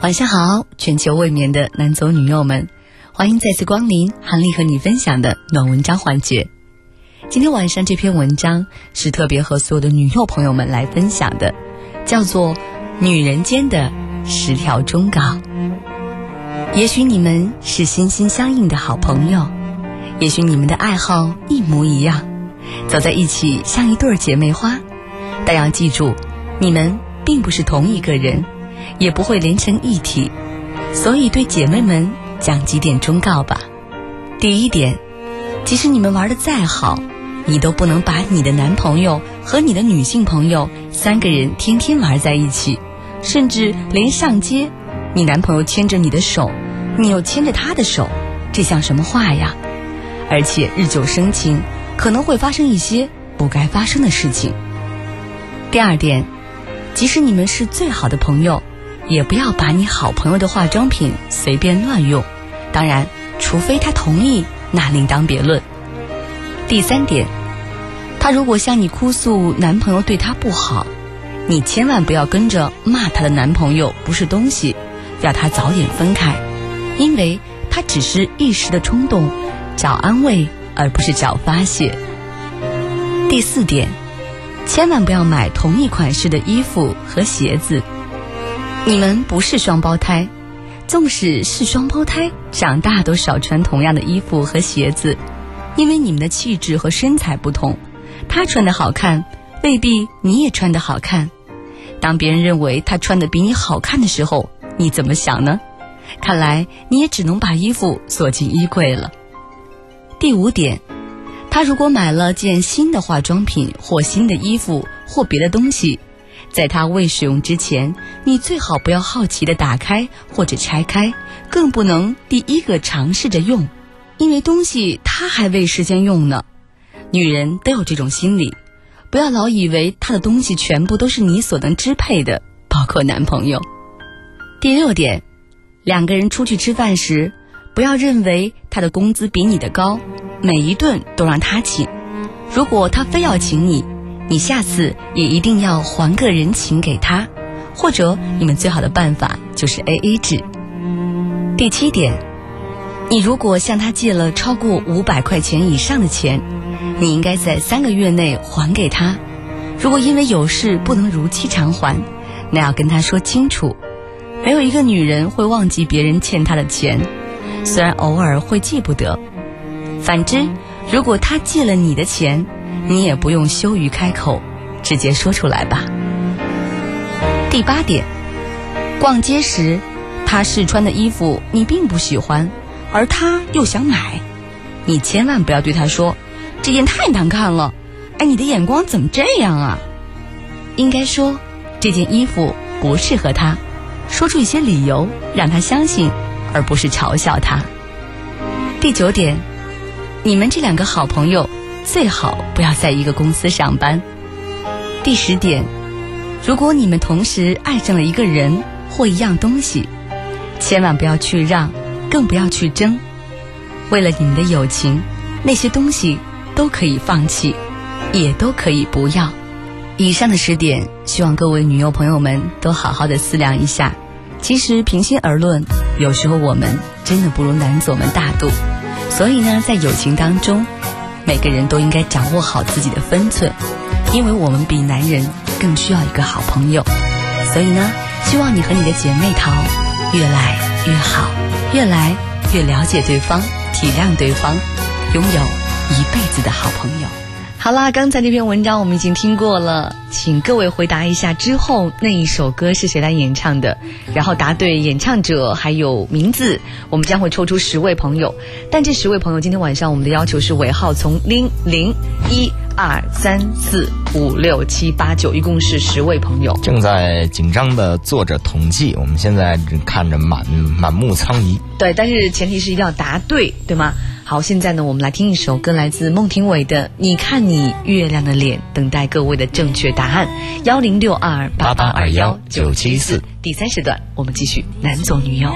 晚上好，全球未眠的男左女右们，欢迎再次光临韩丽和你分享的暖文章环节。今天晚上这篇文章是特别和所有的女右朋友们来分享的，叫做女人间的10条忠告。也许你们是心心相印的好朋友，也许你们的爱好一模一样，走在一起像一对姐妹花，但要记住，你们并不是同一个人，也不会连成一体，所以对姐妹们讲几点忠告吧。第一点，即使你们玩得再好，你都不能把你的男朋友和你的女性朋友3个人天天玩在一起，甚至连上街，你男朋友牵着你的手，你又牵着他的手，这像什么话呀？而且日久生情，可能会发生一些不该发生的事情。第二点，即使你们是最好的朋友，也不要把你好朋友的化妆品随便乱用，当然除非他同意，那另当别论。第三点，他如果向你哭诉男朋友对他不好，你千万不要跟着骂他的男朋友不是东西，要他早点分开，因为他只是一时的冲动，找安慰而不是找发泄。第四点，千万不要买同一款式的衣服和鞋子。你们不是双胞胎，纵使是双胞胎，长大都少穿同样的衣服和鞋子，因为你们的气质和身材不同，他穿得好看，未必你也穿得好看。当别人认为他穿得比你好看的时候，你怎么想呢？看来你也只能把衣服锁进衣柜了。第五点，他如果买了件新的化妆品或新的衣服或别的东西，在他未使用之前，你最好不要好奇地打开或者拆开，更不能第一个尝试着用，因为东西他还未事先用呢。女人都有这种心理，不要老以为他的东西全部都是你所能支配的，包括男朋友。第六点，2个人出去吃饭时，不要认为他的工资比你的高，每一顿都让他请。如果他非要请你，你下次也一定要还个人情给他，或者你们最好的办法就是 AA 制。第7点，你如果向他借了超过500块钱以上的钱，你应该在3个月内还给他。如果因为有事不能如期偿还，那要跟他说清楚。没有一个女人会忘记别人欠她的钱，虽然偶尔会记不得。反之，如果他借了你的钱，你也不用羞于开口，直接说出来吧。第8点，逛街时他试穿的衣服你并不喜欢，而他又想买，你千万不要对他说这件太难看了，你的眼光怎么这样啊？应该说这件衣服不适合他，说出一些理由让他相信，而不是嘲笑他。第9点，你们这2个好朋友最好不要在一个公司上班。第10点，如果你们同时爱上了一个人或一样东西，千万不要去让，更不要去争。为了你们的友情，那些东西都可以放弃，也都可以不要。以上的10点，希望各位女友朋友们都好好的思量一下。其实平心而论，有时候我们真的不如男左们大度，所以呢，在友情当中，每个人都应该掌握好自己的分寸，因为我们比男人更需要一个好朋友。所以呢，希望你和你的姐妹淘越来越好，越来越了解对方，体谅对方，拥有一辈子的好朋友。好啦，刚才这篇文章我们已经听过了，请各位回答一下之后那一首歌是谁来演唱的，然后答对演唱者还有名字，我们将会抽出10位朋友。但这10位朋友今天晚上我们的要求是尾号从00、1、2、3、4、5、6、7、8、9，一共是10位朋友。 正在紧张的做着统计，我们现在看着满目苍夷。对， 但是前提是一定要答对，对吗？好，现在呢，我们来听一首歌，来自孟庭苇的《你看你月亮的脸》，等待各位的正确答案。106288219774。第30段，我们继续男左女右。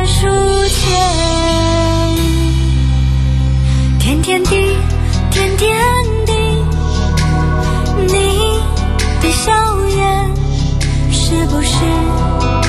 天天地，天天地，你的笑颜是不是